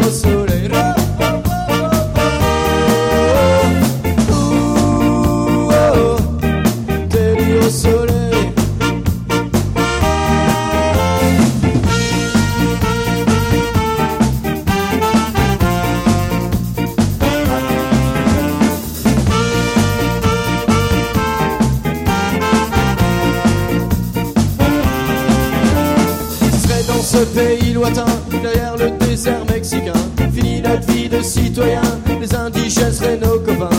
au soleil. Des nuits au soleil. Ce pays lointain, derrière le désert mexicain, fini notre vie de citoyen, les indigènes seraient nos copains.